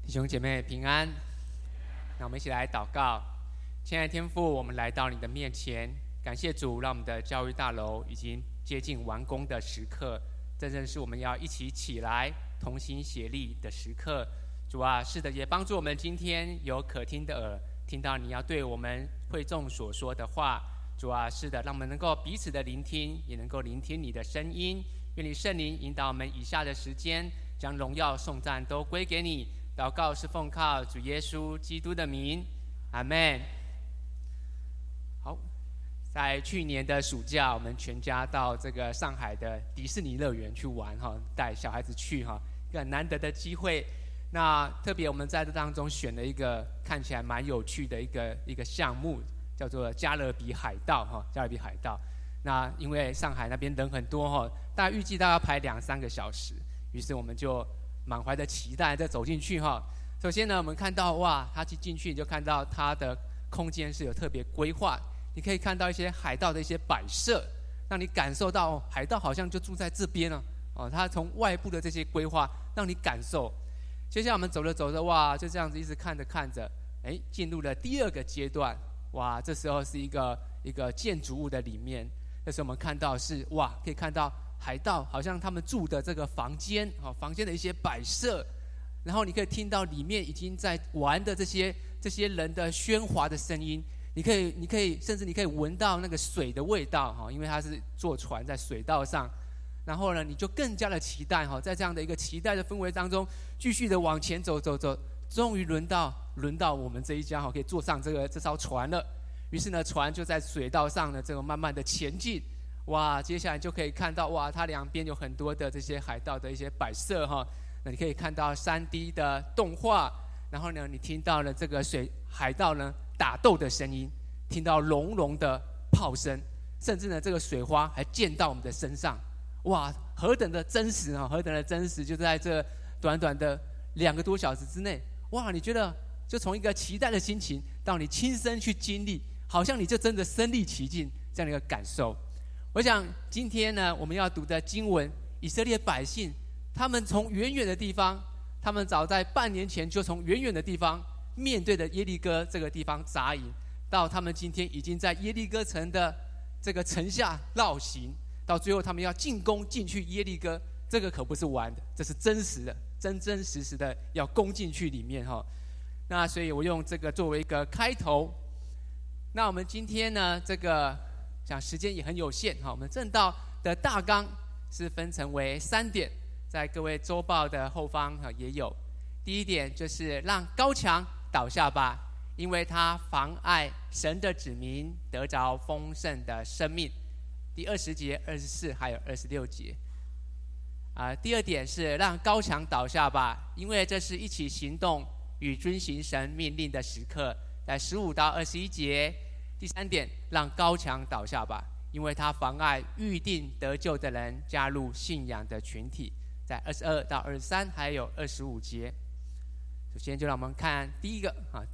弟兄姐妹平安，那我们一起来祷告。亲爱的天父，我们来到你的面前，感谢主，让我们的教育大楼已经接近完工的时刻，这正是我们要一起起来同心协力的时刻。主啊，是的，也帮助我们今天有可听的耳，听到你要对我们会众所说的话。主啊，是的，让我们能够彼此的聆听，也能够聆听你的声音。愿你圣灵引导我们以下的时间，将荣耀颂赞都归给你。祷告是奉靠主耶稣基督的名，阿们。好，在去年的暑假，我们全家到这个上海的迪士尼乐园去玩哈，带小孩子去哈，一个难得的机会。那特别我们在这当中选了一个看起来蛮有趣的一个项目，叫做加勒比海盗哈，加勒比海盗。那因为上海那边人很多哈，大概预计大概要排2-3个小时，于是我们就满怀的期待再走进去哈。首先呢，我们看到哇，他进去你就看到它的空间是有特别规划，你可以看到一些海盗的一些摆设，让你感受到海盗好像就住在这边呢。哦，他从外部的这些规划让你感受。接下来我们走着走着，哇，就这样子一直看着看着，进入了第二个阶段。哇，这时候是一个建筑物的里面，这时候我们看到是哇，可以看到海盗好像他们住的这个房间，房间的一些摆设，然后你可以听到里面已经在玩的这些人的喧哗的声音，你可以甚至你可以闻到那个水的味道哈，因为它是坐船在水道上，然后呢，你就更加的期待哈，在这样的一个期待的氛围当中，继续的往前走，终于轮到我们这一家哈，可以坐上这艘船了。于是呢，船就在水道上呢，这个慢慢的前进。哇，接下来就可以看到哇，它两边有很多的这些海盗的一些摆设哈。那你可以看到3D 的动画，然后呢，你听到了这个海盗呢打斗的声音，听到隆隆的炮声，甚至呢这个水花还溅到我们的身上。哇，何等的真实啊！何等的真实，就在这短短的2个多小时之内。哇，你觉得就从一个期待的心情到你亲身去经历，好像你就真的身临其境这样的一个感受。我想今天呢，我们要读的经文，以色列百姓他们从远远的地方，他们早在半年前就从远远的地方面对着耶利哥这个地方扎营，到他们今天已经在耶利哥城的这个城下绕行，到最后他们要进攻进去耶利哥，这个可不是玩的，这是真实的，真真实实的要攻进去里面哈。那所以我用这个作为一个开头。那我们今天呢，这个讲时间也很有限哈，我们正道的大纲是分成为3点，在各位周报的后方也有。第一点就是让高墙倒下吧，因为它妨碍神的子民得着丰盛的生命。第20节、24还有26节。第二点是让高墙倒下吧，因为这是一起行动与遵行神命令的时刻，在15到21节。第3点，让高墙倒下吧，因为它妨碍预定得救的人加入信仰的群体，在22到23还有25节。首先就让我们看第一个。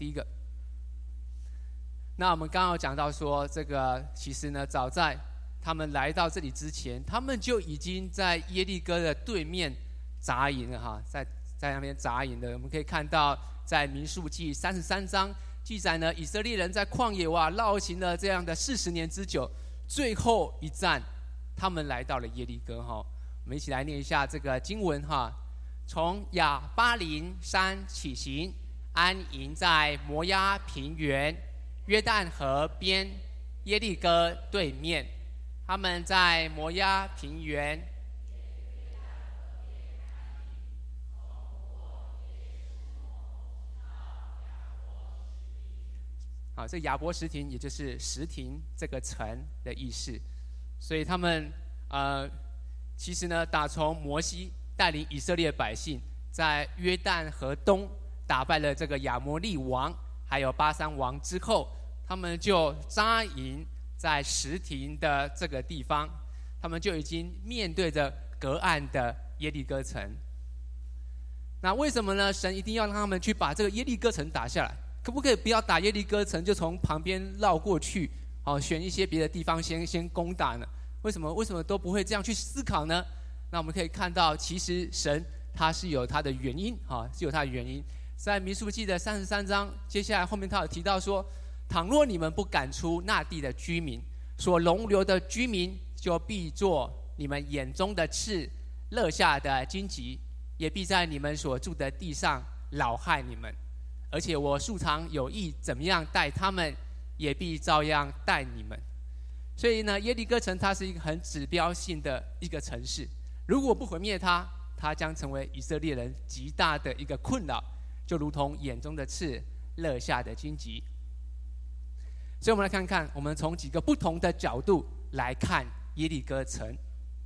那我们刚刚讲到说，这个其实呢，早在他们来到这里之前，他们就已经在耶利哥的对面扎营了哈，在那边扎营的。我们可以看到，在民数记33章记载呢，以色列人在旷野绕行了这样的40年之久，最后一站，他们来到了耶利哥哈。我们一起来念一下这个经文哈。从亚巴琳山起行，安营在摩押平原，约旦河边耶利哥对面。他们在摩押平原。这亚伯什亭也就是什亭这个城的意思，所以他们其实呢，打从摩西带领以色列百姓在约旦河东打败了这个亚摩利王还有巴珊王之后，他们就扎营在什亭的这个地方，他们就已经面对着隔岸的耶利哥城。那为什么呢？神一定要让他们去把这个耶利哥城打下来？可不可以不要打耶利哥城，就从旁边绕过去，选一些别的地方先攻打呢？为什么都不会这样去思考呢？那我们可以看到，其实神他是有他的原因，是有他的原因。 在民数记的33章，接下来后面他有提到说，倘若你们不赶出那地的居民，所容留的居民就必作你们眼中的刺，勒下的荆棘，也必在你们所住的地上扰害你们。而且我素常有意怎么样待他们，也必照样待你们。所以呢，耶利哥城它是一个很指标性的一个城市，如果不毁灭它，它将成为以色列人极大的一个困扰，就如同眼中的刺，勒下的荆棘。所以我们来看看，我们从几个不同的角度来看耶利哥城。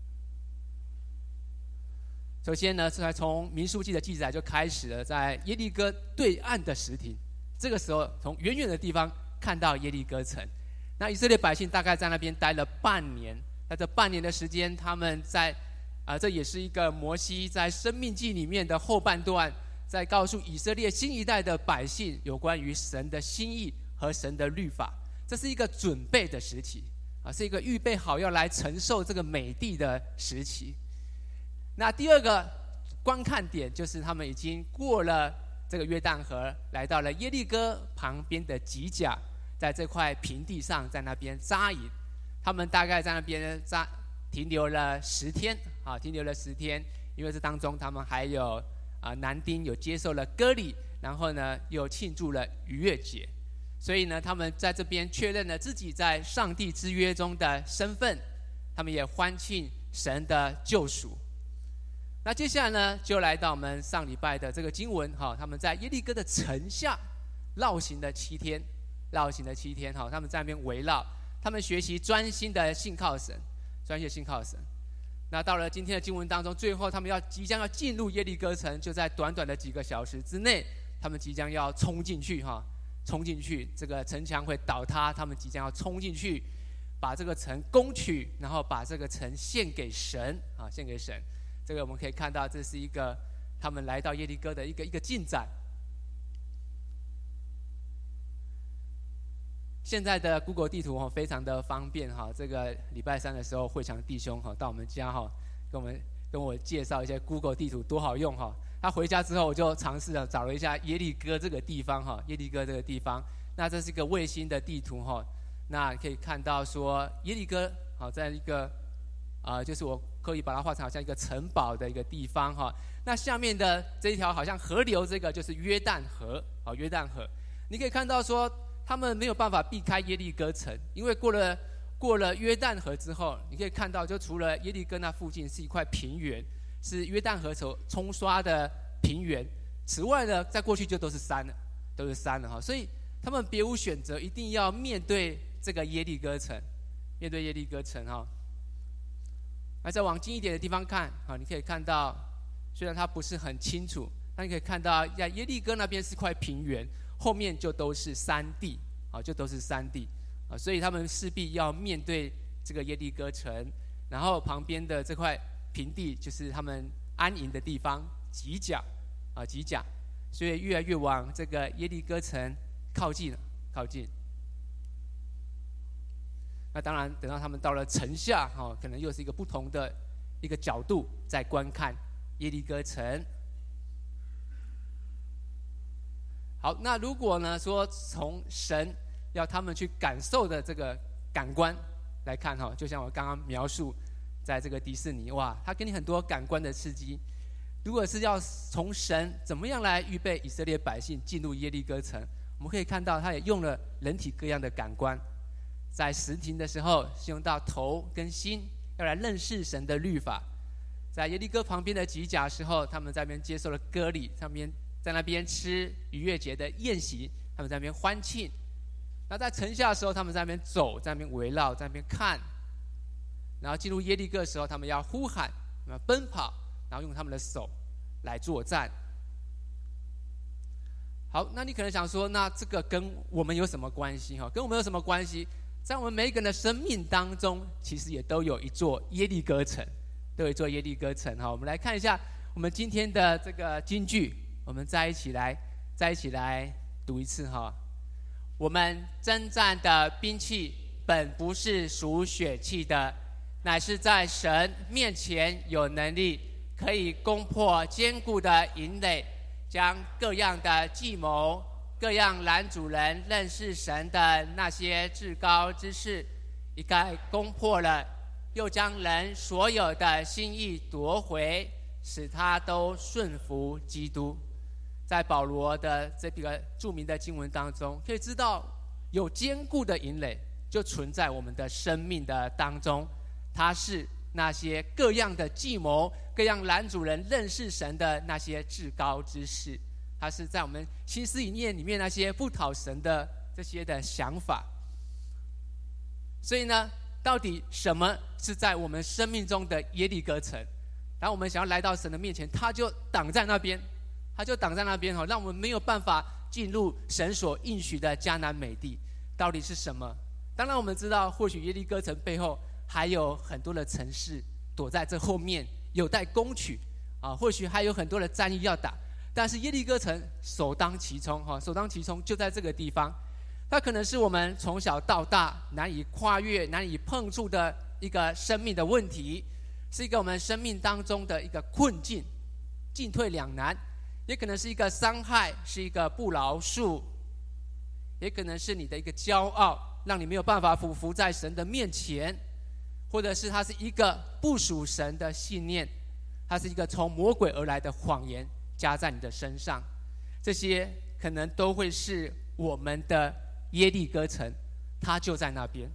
首先呢，是从民数记的记载就开始了，在耶利哥对岸的石亭，这个时候从远远的地方看到耶利哥城。那以色列百姓大概在那边待了半年，在这半年的时间，他们在这也是一个摩西在生命记里面的后半段，在告诉以色列新一代的百姓有关于神的心意和神的律法。这是一个准备的时期是一个预备好要来承受这个美地的时期。那第二个观看点就是他们已经过了这个约旦河，来到了耶利哥旁边的吉甲，在这块平地上，在那边扎营。他们大概在那边停留了10天停留了10天，因为这当中他们还有男丁有接受了割礼，然后呢又庆祝了逾越节，所以呢他们在这边确认了自己在上帝之约中的身份，他们也欢庆神的救赎。那接下来呢，就来到我们上礼拜的这个经文他们在耶利哥的城下绕行了7天，他们在那边围绕，他们学习专心的信靠神，那到了今天的经文当中，最后他们即将要进入耶利哥城，就在短短的几个小时之内，他们即将要冲进去这个城墙会倒塌，他们即将要冲进去，把这个城攻取，然后把这个城献给神这个我们可以看到，这是一个他们来到耶利哥的一个进展。现在的 Google 地图非常的方便这个礼拜3的时候，慧强弟兄到我们家跟我介绍一些 Google 地图多好用他回家之后，我就尝试找了一下耶利哥这个地方那这是一个卫星的地图那可以看到说耶利哥在一个就是我可以把它画成好像一个城堡的一个地方那下面的这一条好像河流，这个就是约旦河你可以看到说他们没有办法避开耶利哥城，因为过了约旦河之后，你可以看到就除了耶利哥那附近是一块平原，是约旦河所冲刷的平原，此外呢再过去就都是山了所以他们别无选择，一定要面对这个耶利哥城那再往近一点的地方看你可以看到，虽然它不是很清楚，但你可以看到在耶利哥那边是块平原，后面就都是山地所以他们势必要面对这个耶利哥城，然后旁边的这块平地就是他们安营的地方，吉甲，所以越来越往这个耶利哥城靠近。那当然，等到他们到了城下可能又是一个不同的一个角度在观看耶利哥城。好，那如果呢说从神要他们去感受的这个感官来看就像我刚刚描述，在这个迪士尼，哇，他给你很多感官的刺激。如果是要从神怎么样来预备以色列百姓进入耶利哥城，我们可以看到他也用了人体各样的感官。在石亭的时候是用到头跟心，要来认识神的律法。在耶利哥旁边的吉甲的时候，他们在那边接受了割礼，在那边吃逾越节的宴席，他们在那边欢庆。那在城下的时候，他们在那边走，在那边围绕，在那边看。然后进入耶利哥的时候，他们要呼喊，要奔跑，然后用他们的手来作战。好，那你可能想说，那这个跟我们有什么关系跟我们有什么关系？在我们每一个人的生命当中，其实也都有一座耶利哥城，我们来看一下我们今天的这个金句，我们再一起来读一次我们征战的兵器本不是属血气的，乃是在神面前有能力，可以攻破坚固的营垒， 将各样的计谋、各样拦阻人认识神的那些至高之事，一概攻破了，又将人所有的心意夺回，使他都顺服基督。在保罗的这个著名的经文当中，可以知道有坚固的营垒就存在我们的生命的当中，它是那些各样的计谋、各样拦阻人认识神的那些至高之事，它是在我们心思意念里面那些不讨神的这些的想法。所以呢，到底什么是在我们生命中的耶利哥城？当我们想要来到神的面前，他就挡在那边，让我们没有办法进入神所应许的迦南美地。到底是什么？当然我们知道，或许耶利哥城背后还有很多的城市躲在这后面，有待攻取啊，或许还有很多的战役要打。但是耶利哥城首当其冲，就在这个地方。它可能是我们从小到大难以跨越、难以碰触的一个生命的问题，是一个我们生命当中的一个困境，进退两难。也可能是一个伤害，是一个不饶恕，也可能是你的一个骄傲，让你没有办法俯伏在神的面前，或者是它是一个不属神的信念，它是一个从魔鬼而来的谎言加在你的身上。这些可能都会是我们的耶利哥城，它就在那边，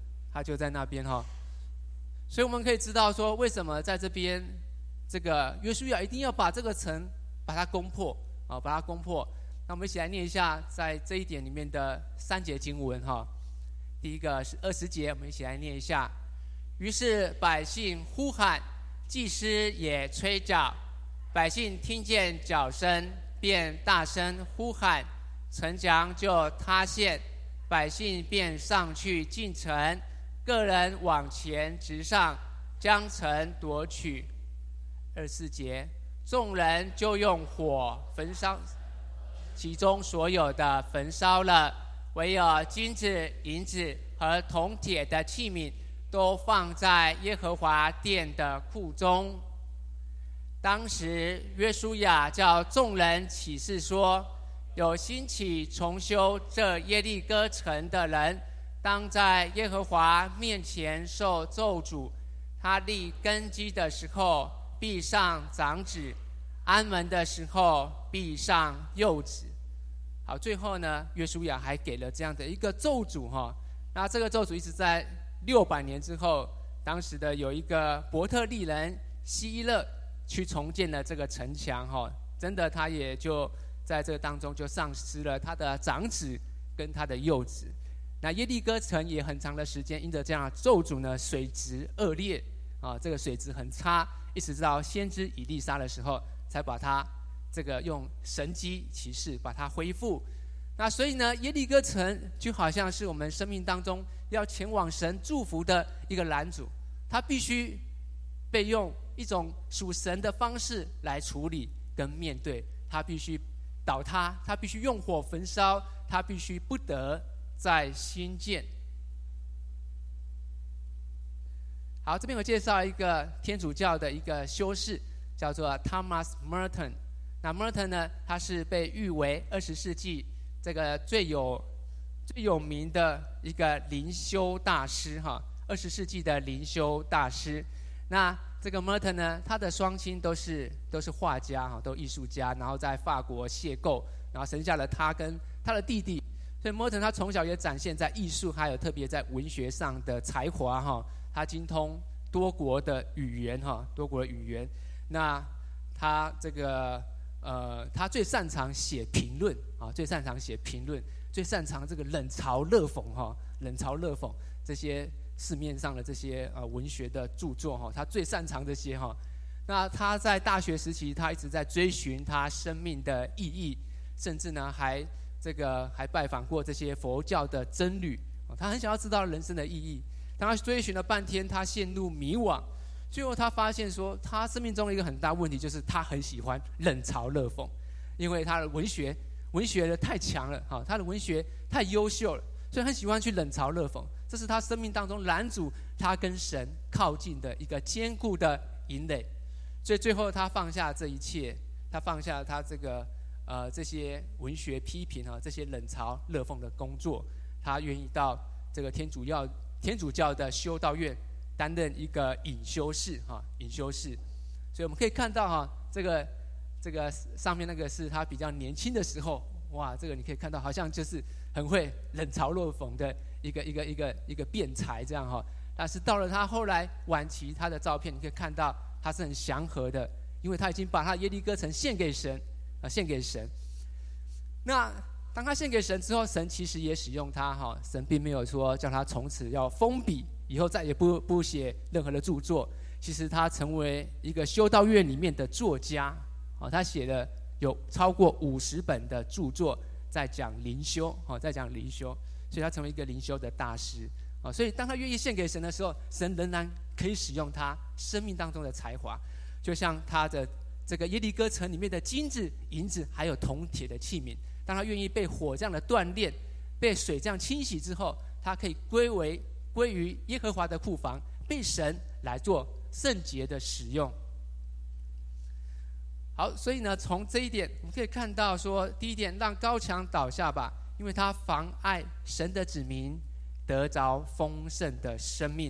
所以我们可以知道说，为什么在这边这个约书亚一定要把这个城把它攻破。那我们一起来念一下在这一点里面的3节经文。第一个是20节，我们一起来念一下。于是百姓呼喊，祭司也吹角，百姓听见角声，便大声呼喊，城墙就塌陷，百姓便上去进城，个人往前直上，将城夺取。24节，众人就用火焚烧其中所有的，焚烧了，唯有金子、银子和铜铁的器皿都放在耶和华殿的库中。当时约书亚叫众人起誓说，有兴起重修这耶利哥城的人，当在耶和华面前受咒诅。他立根基的时候必上长子，安门的时候必上幼子。好，最后呢，约书亚还给了这样的一个咒诅那这个咒诅一直在600年之后，当时的有一个伯特利人希勒去重建了这个城墙真的他也就在这个当中就丧失了他的长子跟他的幼子。那耶利哥城也很长的时间因着这样的咒诅呢，水质恶劣这个水质很差，一直到先知以利沙的时候，才把它这个用神迹奇事把它恢复。那所以呢，耶利哥城就好像是我们生命当中要前往神祝福的一个拦阻，它必须被用一种属神的方式来处理跟面对，它必须倒塌，它必须用火焚烧，它必须不得再兴建。好，这边我介绍一个天主教的一个修士，叫做 Thomas Merton。那 Merton 呢，他是被誉为20世纪这个最有名的一个灵修大师20世纪的灵修大师。那这个 Merton 呢，他的双亲都是画家都艺术家，然后在法国邂逅，然后生下了他跟他的弟弟。所以 Merton 他从小也展现在艺术还有特别在文学上的才华他精通多国的语言那他这个他最擅长写评论最擅长这个冷嘲热讽这些市面上的这些文学的著作他最擅长这些那他在大学时期，他一直在追寻他生命的意义，甚至呢还拜访过这些佛教的僧侣他很想要知道人生的意义。当他追寻了半天，他陷入迷惘，最后他发现说，他生命中的一个很大问题就是他很喜欢冷嘲热讽，因为他的文学的太强了他的文学太优秀了，所以很喜欢去冷嘲热讽。这是他生命当中拦阻他跟神靠近的一个坚固的营垒。所以最后他放下这一切，他放下他这个这些文学批评这些冷嘲热讽的工作，他愿意到这个天主教的修道院担任一个隐修士隐修士。所以我们可以看到这个上面那个是他比较年轻的时候，哇，这个你可以看到好像就是很会冷嘲热讽的一个辩才这样但是到了他后来晚期，他的照片你可以看到他是很祥和的，因为他已经把他的耶利哥城献给神。那当他献给神之后，神其实也使用他神并没有说叫他从此要封笔，以后再也不写任何的著作。其实他成为一个修道院里面的作家他写了有超过50本的著作，在讲灵修所以他成为一个灵修的大师所以当他愿意献给神的时候，神仍然可以使用他生命当中的才华，就像他的这个耶利哥城里面的金子、银子还有铜铁的器皿，当他愿意被火这样的锻炼，被水这样清洗之后，他可以归于耶和华的库房，被神来做圣洁的使用。好，所以呢，从这一点我们可以看到说，第一点，让高墙倒下吧，因为它妨碍神的子民得着丰盛的生命。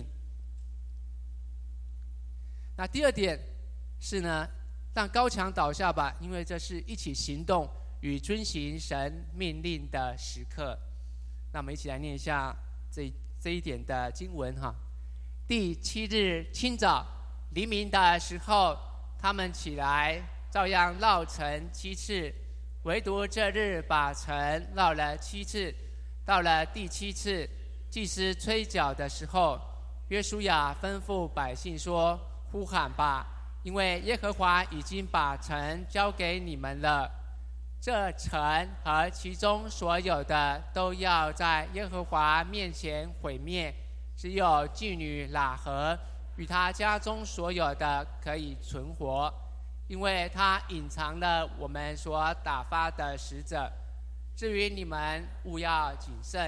那第二点是呢，让高墙倒下吧，因为这是一起行动与遵行神命令的时刻。那我们一起来念一下这一点的经文第7日清早，黎明的时候，他们起来，照样绕城7次，唯独这日把城绕了7次。到了第7次，祭司吹角的时候，约书亚吩咐百姓说：“呼喊吧，因为耶和华已经把城交给你们了。这城和其中所有的都要在耶和华面前毁灭，只有妓女喇合与他家中所有的可以存活，因为他隐藏了我们所打发的使者。至于你们，务要谨慎，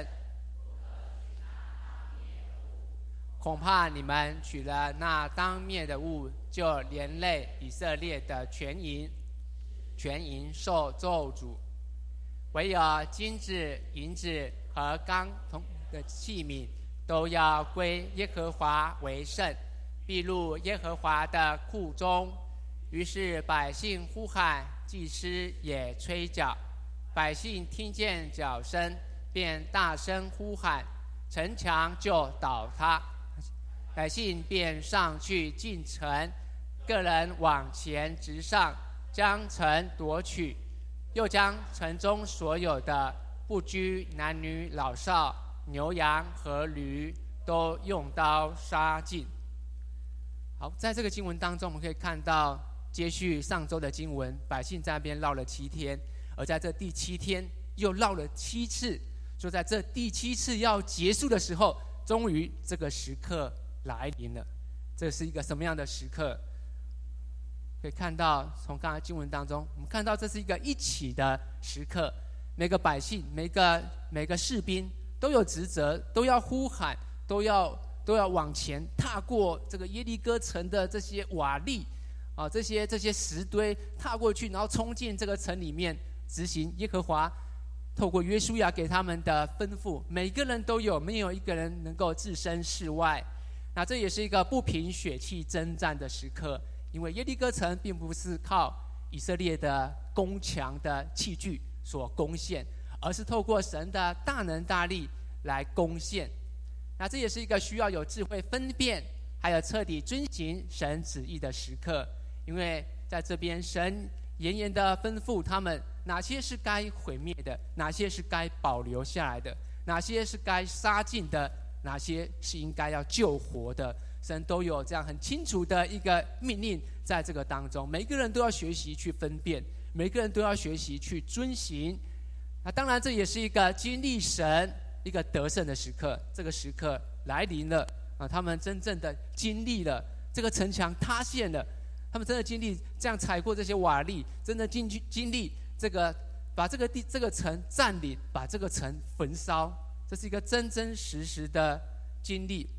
恐怕你们取了那当灭的物，就连累以色列的全营受咒诅。唯有金子、银子和钢铜的器皿，都要归耶和华为圣，必入耶和华的库中。”于是百姓呼喊，祭司也吹角。百姓听见角声，便大声呼喊，城墙就倒塌。百姓便上去进城，个人往前直上，将城夺取，又将城中所有的，不拘男女老少、牛羊和驴，都用刀杀尽。好，在这个经文当中，我们可以看到接续上周的经文，百姓在那边绕了7天，而在这第7天又绕了7次，就在这第7次要结束的时候，终于这个时刻来临了。这是一个什么样的时刻？可以看到从刚才经文当中，我们看到这是一个一起的时刻，每个百姓、每个士兵都有职责，都要呼喊，都要往前踏过这个耶利哥城的这些瓦砾这些石堆，踏过去，然后冲进这个城里面，执行耶和华透过约书亚给他们的吩咐。每个人都有，没有一个人能够置身事外。那这也是一个不凭血气征战的时刻，因为耶利哥城并不是靠以色列的攻强的器具所攻陷，而是透过神的大能大力来攻陷。那这也是一个需要有智慧分辨，还有彻底遵行神旨意的时刻。因为在这边，神严严的吩咐他们，哪些是该毁灭的，哪些是该保留下来的，哪些是该杀尽的，哪些是应该要救活的。神都有这样很清楚的一个命令在这个当中，每个人都要学习去分辨，每个人都要学习去遵行。那当然，这也是一个经历神一个得胜的时刻。这个时刻来临了他们真正的经历了这个城墙塌陷了，他们真的经历这样踩过这些瓦砾，真的经历这个把这个城占领，把这个城焚烧，这是一个真真实实的经历。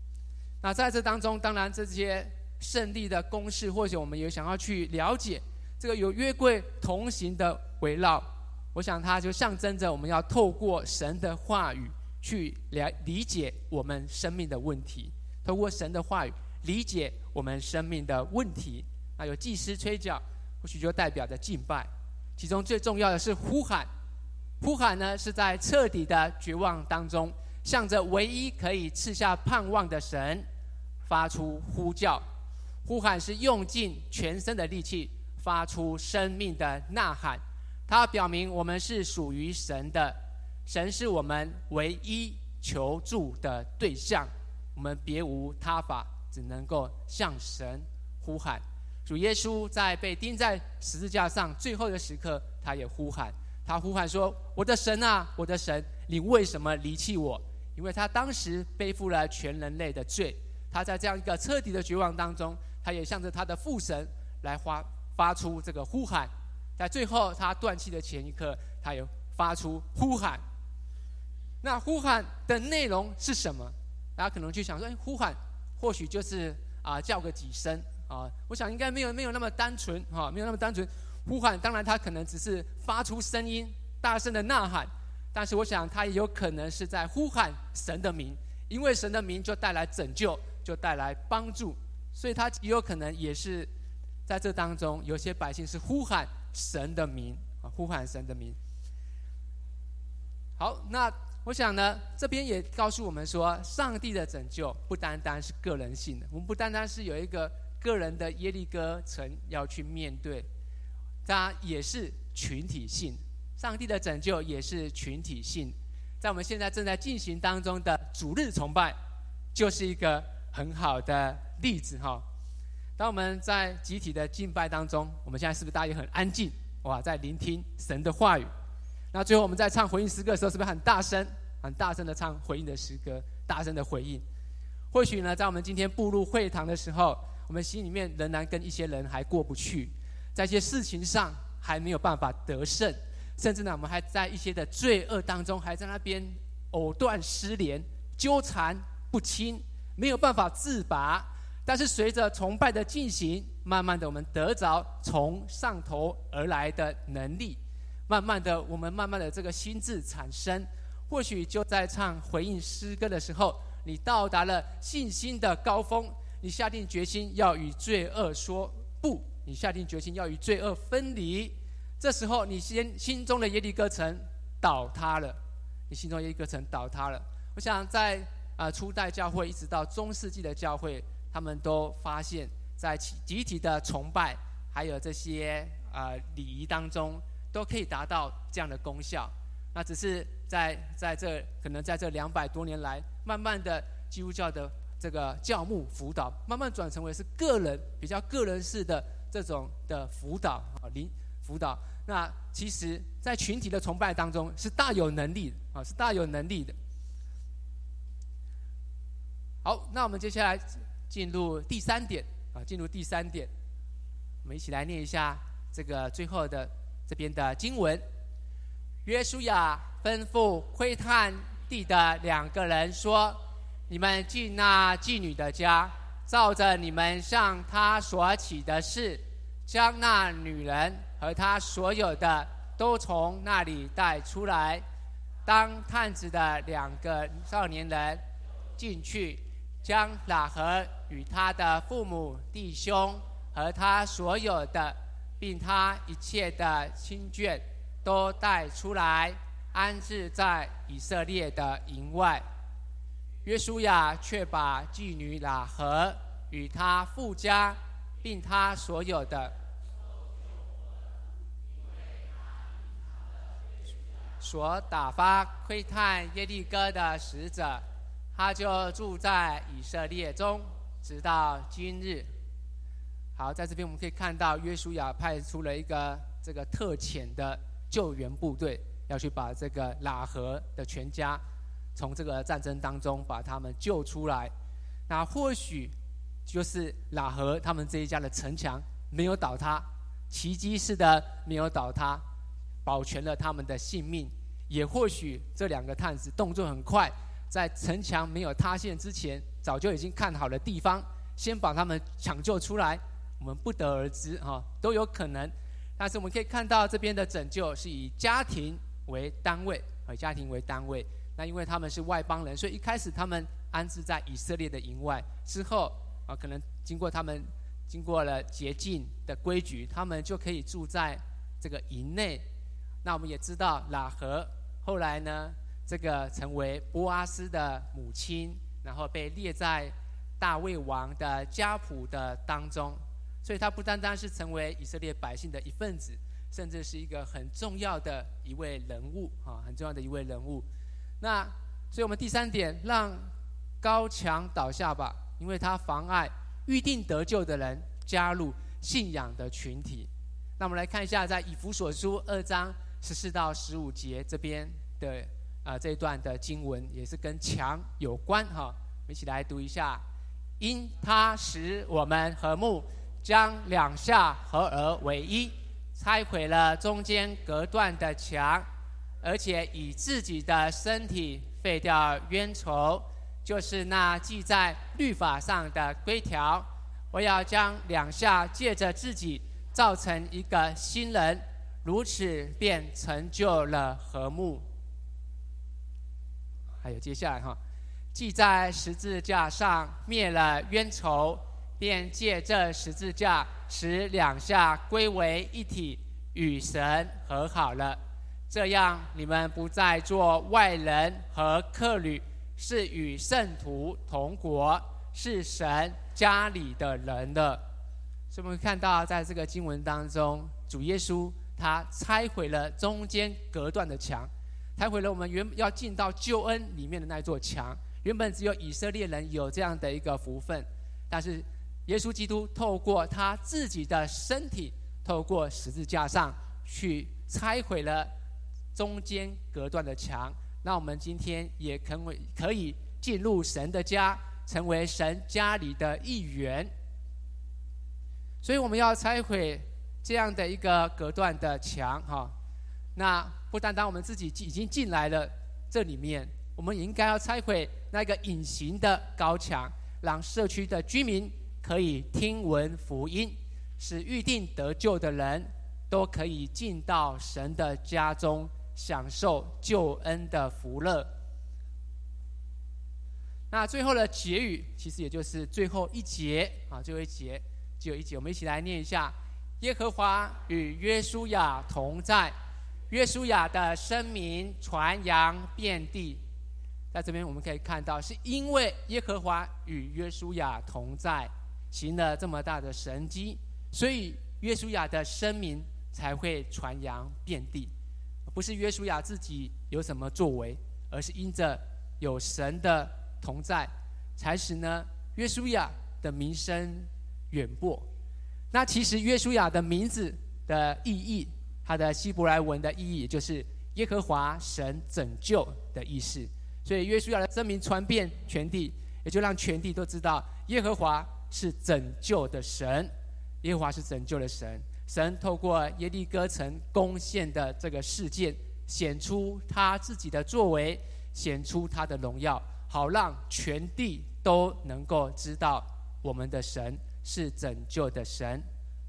那在这当中，当然这些胜利的公式，或者我们也想要去了解这个有约柜同行的围绕，我想它就象征着我们要透过神的话语去理解我们生命的问题，透过神的话语理解我们生命的问题。那有祭司吹角，或许就代表着敬拜，其中最重要的是呼喊。呼喊呢，是在彻底的绝望当中，向着唯一可以赐下盼望的神发出呼叫。呼喊是用尽全身的力气发出生命的呐喊，它表明我们是属于神的，神是我们唯一求助的对象，我们别无他法，只能够向神呼喊。主耶稣在被钉在十字架上最后的时刻，他也呼喊，他呼喊说：我的神啊，我的神，你为什么离弃我？因为他当时背负了全人类的罪，他在这样一个彻底的绝望当中，他也向着他的父神来发出这个呼喊。在最后他断气的前一刻，他也发出呼喊。那呼喊的内容是什么？大家可能去想说，呼喊或许就是叫个几声我想应该没有那么单纯没有那么单纯。呼喊当然他可能只是发出声音，大声的呐喊，但是我想他也有可能是在呼喊神的名，因为神的名就带来拯救，就带来帮助，所以他也有可能也是在这当中，有些百姓是呼喊神的名呼喊神的名。好，那我想呢，这边也告诉我们说，上帝的拯救不单单是个人性的，我们不单单是有一个个人的耶利哥城要去面对，它也是群体性。上帝的拯救也是群体性。在我们现在正在进行当中的主日崇拜，就是一个很好的例子当我们在集体的敬拜当中，我们现在是不是大家也很安静在聆听神的话语？那最后我们在唱回应诗歌的时候，是不是很大声的唱回应的诗歌，大声的回应？或许呢，在我们今天步入会堂的时候，我们心里面仍然跟一些人还过不去，在一些事情上还没有办法得胜，甚至呢，我们还在一些的罪恶当中，还在那边藕断丝连、纠缠不清，没有办法自拔。但是随着崇拜的进行，慢慢的我们得着从上头而来的能力，慢慢的我们慢慢的这个心智产生。或许就在唱回应诗歌的时候，你到达了信心的高峰，你下定决心要与罪恶说不，你下定决心要与罪恶分离。这时候你心中的耶利哥城倒塌了，你心中耶利哥城倒塌了。我想在初代教会一直到中世纪的教会，他们都发现在集体的崇拜还有这些礼仪当中，都可以达到这样的功效。那只是在这可能在这200多年来，慢慢的基督教的这个教牧辅导，慢慢转成为是比较个人式的这种的辅导辅导。那其实在群体的崇拜当中是大有能力的是大有能力的。好，那我们接下来进入第三点我们一起来念一下这个最后的这边的经文。约书亚吩咐窥探地的2个人说：你们进那妓女的家，照着你们向她所起的事，将那女人和她所有的都从那里带出来。当探子的2个少年人进去，将喇合与他的父母弟兄和他所有的，并他一切的亲眷都带出来，安置在以色列的营外。约书亚却把妓女喇合与他父家，并他所有的所打发窥探耶利哥的使者，他就住在以色列中，直到今日。好，在这边我们可以看到，约书亚派出了一个这个特遣的救援部队，要去把这个喇合的全家从这个战争当中把他们救出来。那或许就是喇合他们这一家的城墙没有倒塌，奇迹似的没有倒塌，保全了他们的性命。也或许这2个探子动作很快，在城墙没有塌陷之前，早就已经看好了地方，先把他们抢救出来。我们不得而知都有可能。 但是我们可以看到这边的拯救是以家庭为单位，以家庭为单位。那因为他们是外邦人，所以一开始他们安置在以色列的营外，之后可能经过了洁净的规矩，他们就可以住在这个营内。那我们也知道喇合后来呢，这个成为波阿斯的母亲，然后被列在大卫王的家谱的当中，所以他不单单是成为以色列百姓的一份子，甚至是一个很重要的一位人物，很重要的一位人物。那所以我们第三点，让高墙倒下吧，因为他妨碍预定得救的人加入信仰的群体。那我们来看一下，在以弗所书2章14到15节这边的这一段的经文，也是跟墙有关哈。我们一起来读一下：因他使我们和睦，将两下合而为一，拆毁了中间隔断的墙，而且以自己的身体废掉冤仇，就是那记在律法上的规条。我要将两下借着自己造成一个新人，如此便成就了和睦。还有接下来记在十字架上灭了冤仇，便借这十字架使两下归为一体，与神和好了。这样你们不再做外人和客旅，是与圣徒同国，是神家里的人了。所以我们看到在这个经文当中，主耶稣他拆毁了中间隔断的墙，拆毁了我们原要进到救恩里面的那座墙。原本只有以色列人有这样的一个福分，但是耶稣基督透过他自己的身体，透过十字架上去拆毁了中间隔断的墙，那我们今天也可以进入神的家，成为神家里的一员。所以我们要拆毁这样的一个隔断的墙那不单单我们自己已经进来了这里面，我们也应该要拆毁那个隐形的高墙，让社区的居民可以听闻福音，使预定得救的人都可以进到神的家中，享受救恩的福乐。那最后的结语，其实也就是最后一节最后一节只有一节，我们一起来念一下：耶和华与约书亚同在，约书亚的声名传扬遍地。在这边我们可以看到，是因为耶和华与约书亚同在，行了这么大的神迹，所以约书亚的声名才会传扬遍地。不是约书亚自己有什么作为，而是因着有神的同在，才使呢约书亚的名声远播。那其实约书亚的名字的意义，它的希伯来文的意义，也就是耶和华神拯救的意思。所以约书亚的声名传遍全地，也就让全地都知道耶和华是拯救的神，耶和华是拯救的神。神透过耶利哥城攻陷的这个事件，显出他自己的作为，显出他的荣耀，好让全地都能够知道我们的神是拯救的神。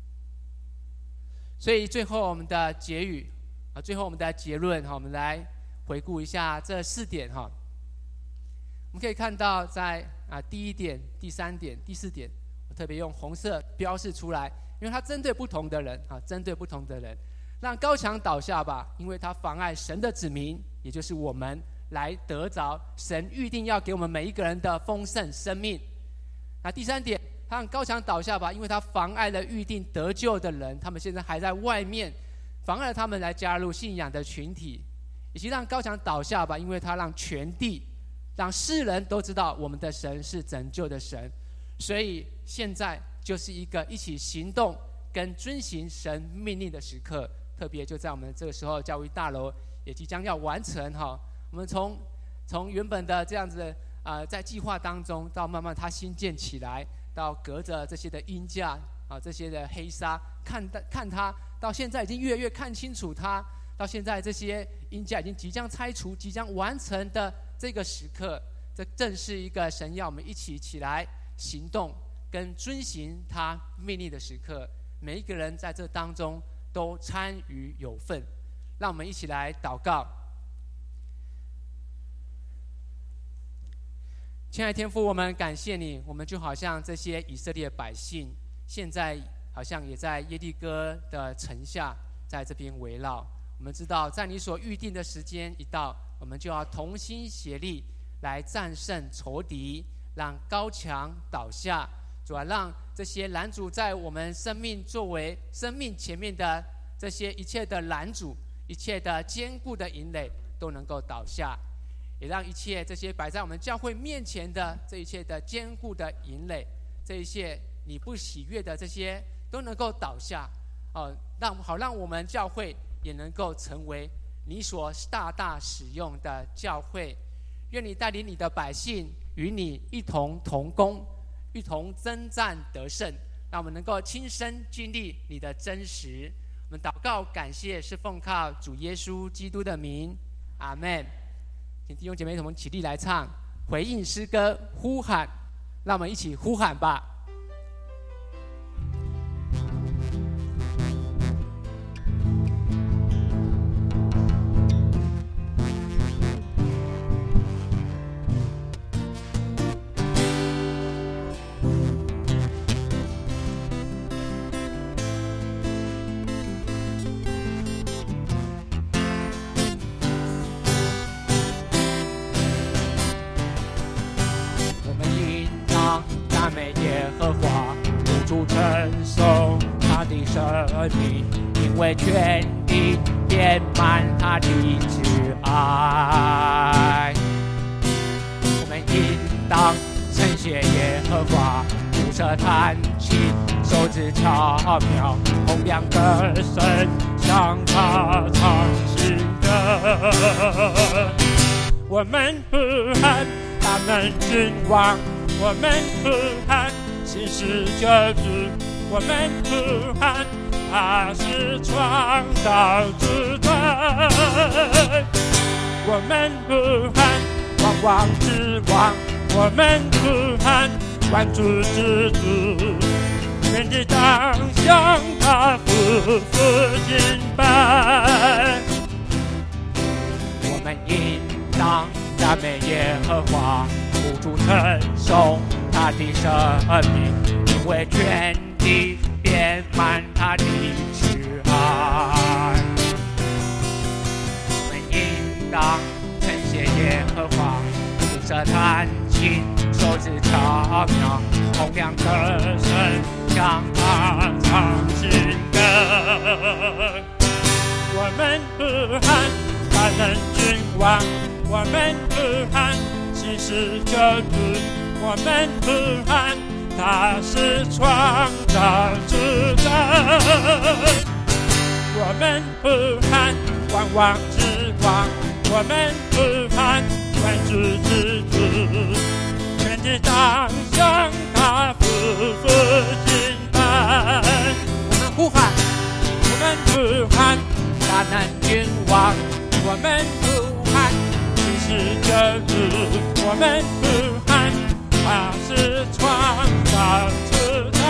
所以最后我们的结语最后我们的结论我们来回顾一下这4点我们可以看到在第1点、第3点、第4点，我特别用红色标示出来，因为它针对不同的人针对不同的人。让高墙倒下吧，因为它妨碍神的子民，也就是我们来得着神预定要给我们每一个人的丰盛生命。那第3点，让高墙倒下吧，因为它妨碍了预定得救的人，他们现在还在外面，妨碍了他们来加入信仰的群体。以及让高墙倒下吧，因为它让全地、让世人都知道我们的神是拯救的神。所以现在就是一个一起行动跟遵行神命令的时刻，特别就在我们这个时候，教会大楼也即将要完成我们从原本的这样子在计划当中，到慢慢它新建起来，到隔着这些的鹰架这些的黑纱看它，到现在已经越来越看清楚它，到现在这些鹰架已经即将拆除、即将完成的这个时刻，这正是一个神要我们一起来行动跟遵行他命令的时刻。每一个人在这当中都参与有份。让我们一起来祷告。亲爱的天父，我们感谢你，我们就好像这些以色列百姓，现在好像也在耶利哥的城下，在这边围绕。我们知道，在你所预定的时间一到，我们就要同心协力来战胜仇敌，让高墙倒下。主啊，让这些拦阻在我们生命作为生命前面的这些一切的拦阻，一切的坚固的营垒都能够倒下，也让一切这些摆在我们教会面前的这一切的坚固的营垒，这一切你不喜悦的这些都能够倒下。让我们教会也能够成为你所大大使用的教会。愿你带领你的百姓与你一同同工，一同征战得胜，让我们能够亲身经历你的真实。我们祷告感谢是奉靠主耶稣基督的名，阿们。请弟兄姐妹同我们起立来唱回应诗歌呼喊，让我们一起呼喊吧。 因为全地遍满他的慈爱，我们应当称谢耶和华，不舍弹琴，手指巧妙，洪亮歌声向他唱新歌。我们呼喊他们君王，我们呼喊新世救主，我们呼喊他是创造主的，我们呼喊王王之王，我们呼喊万主之主，全地当向他匍匐敬拜。我们应当赞美耶和华，不住称颂他的圣名，因为全地遍满他的慈爱。我们应当称谢耶和华，不舍弹琴，手指巧妙，洪亮歌声向他唱新歌。我们呼喊大能君王，我们呼喊新世救主，我们呼喊他是创造主的，我们呼喊万王之王，我们呼喊万主之主，全地当向他匍匐敬拜。我们呼喊，我们呼喊大能君王，我们呼喊新世救主，我们呼喊他是创造主的，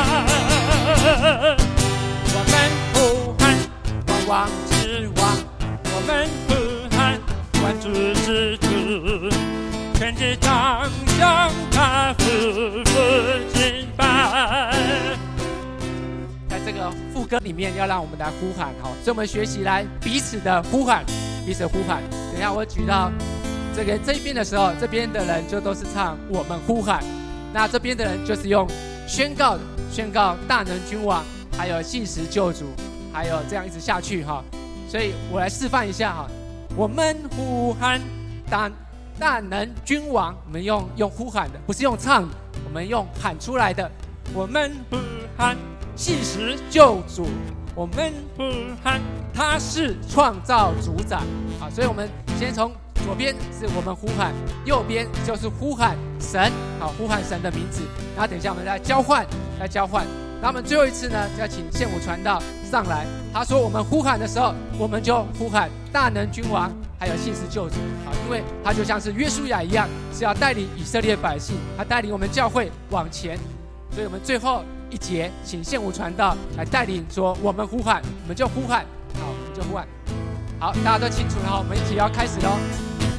我们呼喊万王之王，我们呼喊万主之主，全地当向他匍匐敬拜。 在这个副歌里面，要让我们来呼喊，所以我们学习来彼此的呼喊，彼此呼喊。等一下我举到这一边的时候，这边的人就都是唱我们呼喊，那这边的人就是用宣告大能君王，还有信实救主，还有这样一直下去哈。所以我来示范一下哈，我们呼喊大能君王，我们用呼喊的，不是用唱的，我们用喊出来的。我们呼喊信实救主，我们呼喊他是创造主宰啊。所以我们先从左边是我们呼喊，右边就是呼喊神，好，呼喊神的名字。然后等一下我们来交换。然后我们最后一次呢，要请献舞传道上来。他说我们呼喊的时候，我们就呼喊大能君王，还有信实救主啊，因为他就像是约书亚一样，是要带领以色列百姓，他带领我们教会往前。所以我们最后一节，请宪武传道来带领说，我们呼喊，我们就呼喊，好，我们就呼喊。好，大家都清楚了，我们一起要开始喽。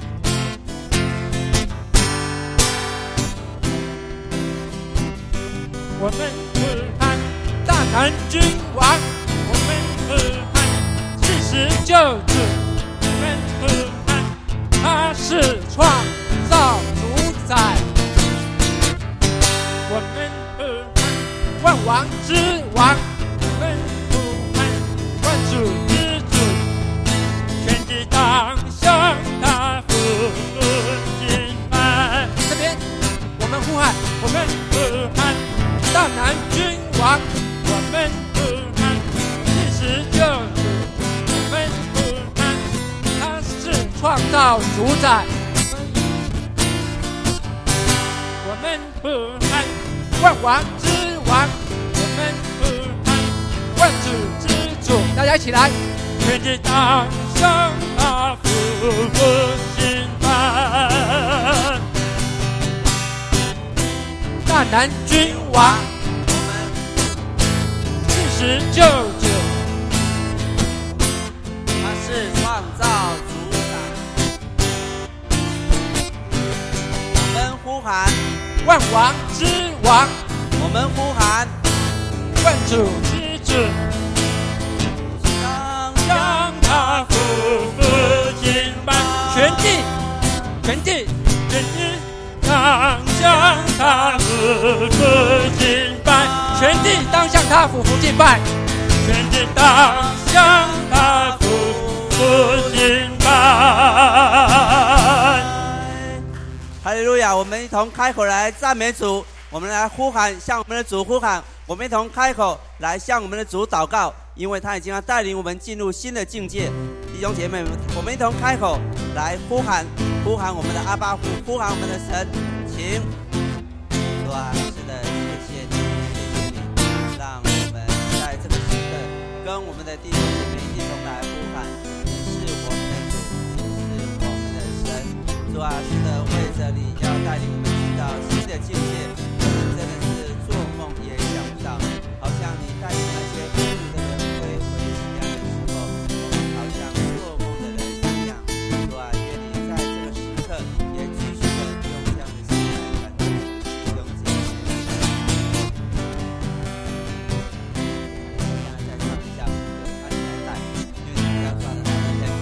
我们呼喊大南君王，我们呼喊事实救主，我们呼喊他是创造主宰，我们呼喊万王之王，我们呼喊万主之主，全地当向他俯伏敬拜。 这边我们呼喊， 我们呼喊大南君王，我们呼喊事实救主，我们呼喊他是创造主宰， 我们呼喊万王之王， 我们呼喊万主之主。大家一起来， 全地当向他俯伏敬拜。 大南君王， 事实救主， 他是创造主宰。我们呼喊万王之王， 我们呼喊万主之主，向他俯伏敬拜。全地，全地，全地，当向他俯伏敬拜。全地当向他俯伏敬拜， 全地当向他俯伏敬拜。 哈利路亚！我们一同开口来赞美主，我们来呼喊，向我们的主呼喊。我们一同开口来向我们的主祷告，因为他已经要带领我们进入新的境界。弟兄姐妹们，我们一同开口来呼喊，呼喊我们的阿爸父，呼喊我们的神，请。主啊，是的，谢谢你，谢谢你，让我们在这个时刻跟我们的弟兄姐妹一同来呼喊，你是我们的主，你是我们的神。主啊，是的，为着你要带领我们进到新的境界，我们真的是做梦也想不到，好像你带领那些孤独的人归回西安的时候，我们好像做梦的人一样。主啊，愿你在这个时刻也继续的用这样的心来感动弟兄姐妹。现在再唱一下，他现在带，因为你要抓着他的tempo。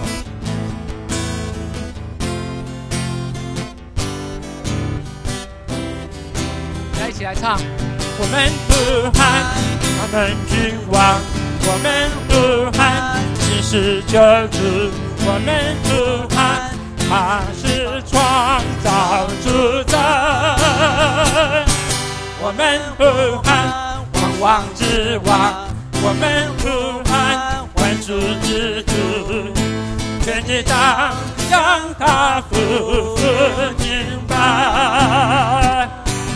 来一起来唱。 我们呼喊他们君王，我们呼喊新世救主，我们呼喊他是创造主宰，我们呼喊万王之王，我们呼喊万主之主，全地当向他俯伏敬拜。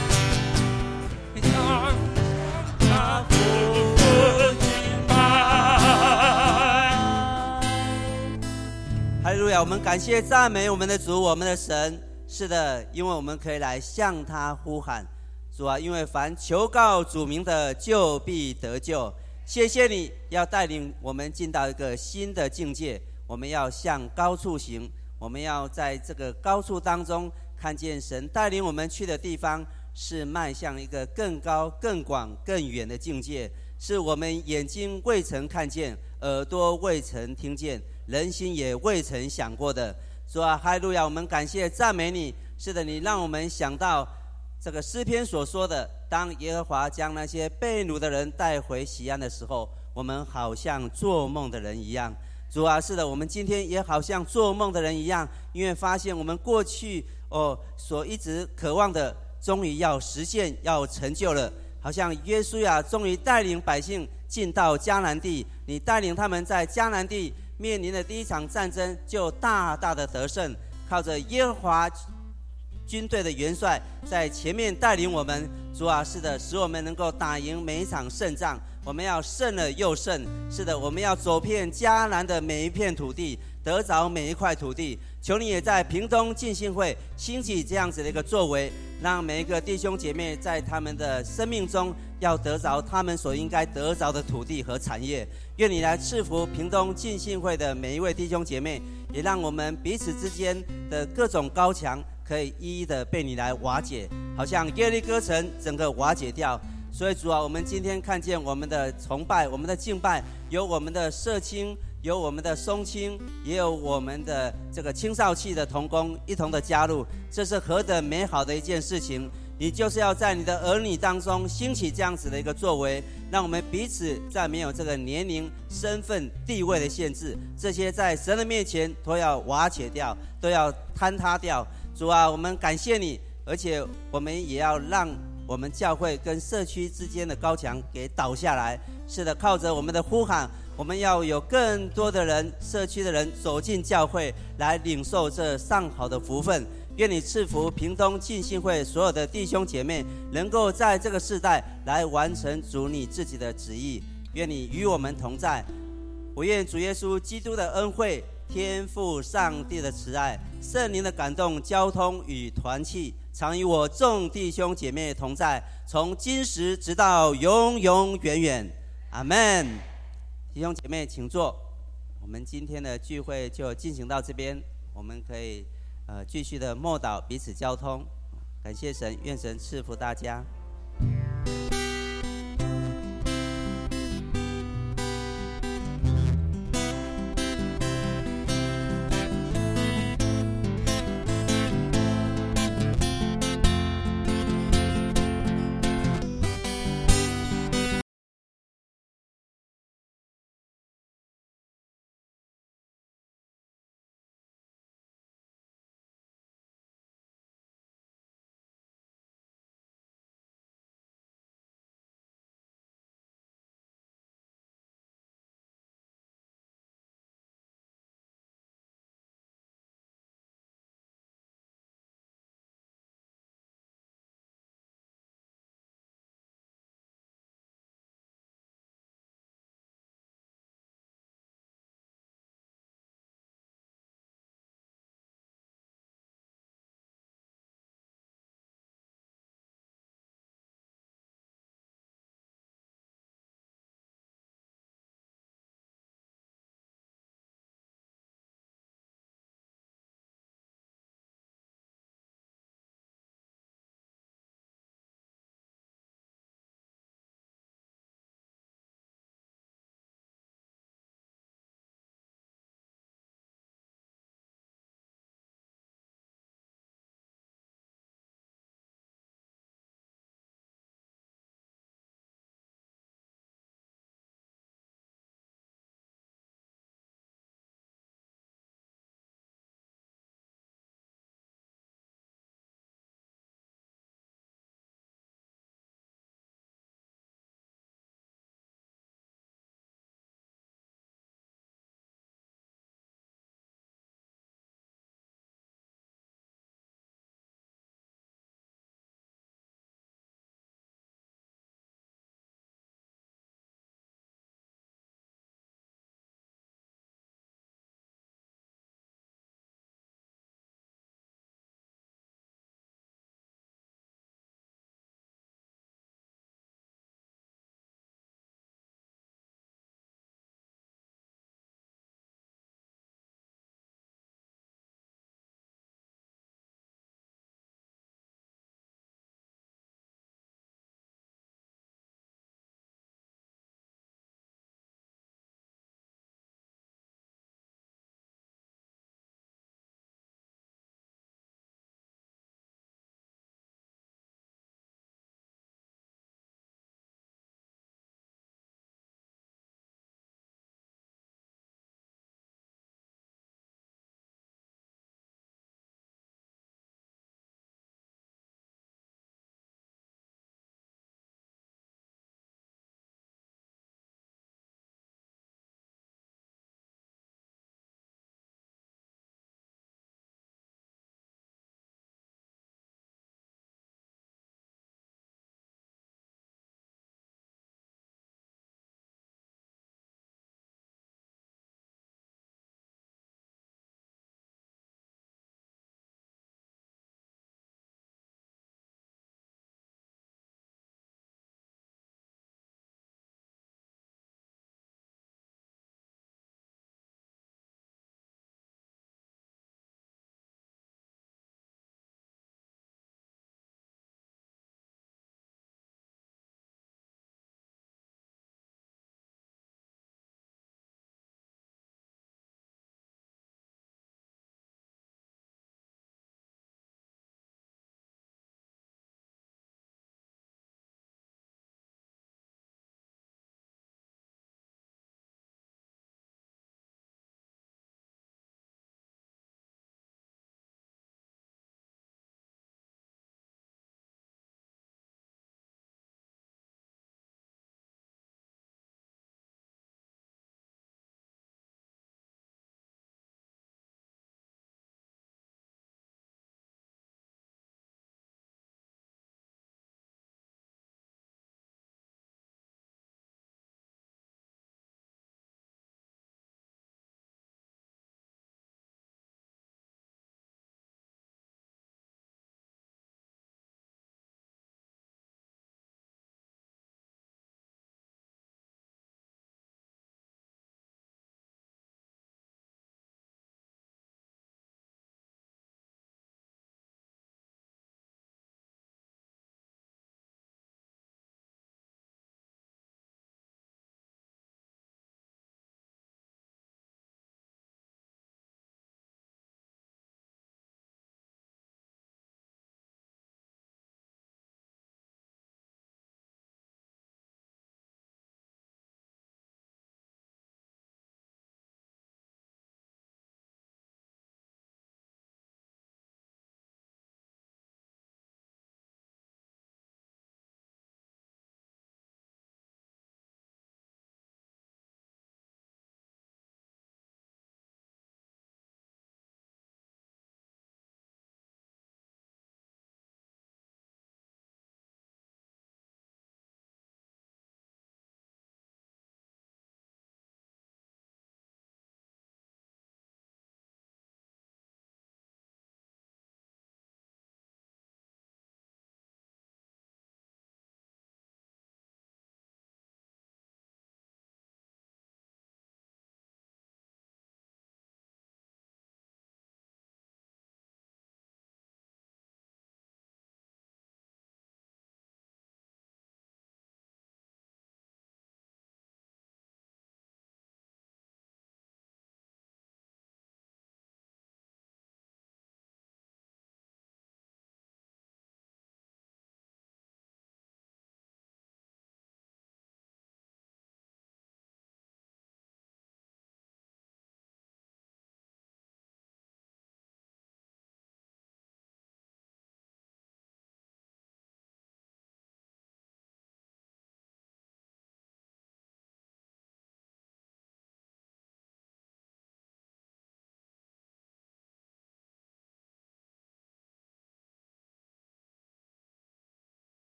哈利路亚！我们感谢赞美我们的主，我们的神。是的，因为我们可以来向他呼喊。主啊，因为凡求告主名的，就必得救。谢谢你要带领我们进到一个新的境界，我们要向高处行，我们要在这个高处当中看见神带领我们去的地方是迈向一个更高、更广、更远的境界，是我们眼睛未曾看见，耳朵未曾听见，人心也未曾想过的。主啊，哈利路亚！我们感谢赞美你。是的，你让我们想到这个诗篇所说的，当耶和华将那些被掳的人带回锡安的时候，我们好像做梦的人一样。主啊，是的，我们今天也好像做梦的人一样，因为发现我们过去所一直渴望的，终于要实现，要成就了。好像约书亚终于带领百姓进到迦南地，你带领他们在迦南地面临的第一场战争就大大的得胜，靠着耶和华军队的元帅在前面带领我们。主啊，是的，使我们能够打赢每一场胜仗，我们要胜了又胜。是的，我们要走遍迦南的每一片土地，得着每一块土地。 求你也在屏东浸信会兴起这样子的一个作为，让每一个弟兄姐妹在他们的生命中要得着他们所应该得着的土地和产业。愿你来赐福屏东浸信会的每一位弟兄姐妹，也让我们彼此之间的各种高墙可以一一的被你来瓦解，好像耶利哥城整个瓦解掉。所以主啊，我们今天看见我们的崇拜，我们的敬拜，有我们的社青，有我们的松青，也有我们的这个青少契的同工一同的加入，这是何等美好的一件事情！你就是要在你的儿女当中兴起这样子的一个作为，让我们彼此在没有这个年龄、身份、地位的限制，这些在神的面前都要瓦解掉，都要坍塌掉。主啊，我们感谢你，而且我们也要让我们教会跟社区之间的高墙给倒下来。是的，靠着我们的呼喊，我们要有更多的人，社区的人走进教会，来领受这上好的福分。愿你赐福屏东浸信会所有的弟兄姐妹，能够在这个世代来完成主你自己的旨意。愿你与我们同在。我愿主耶稣基督的恩惠、天父上帝的慈爱、圣灵的感动、交通与团契，常与我众弟兄姐妹同在，从今时直到永永远远。阿们。弟兄姐妹请坐，我们今天的聚会就进行到这边，我们可以继续的默祷，彼此交通。感谢神，愿神赐福大家。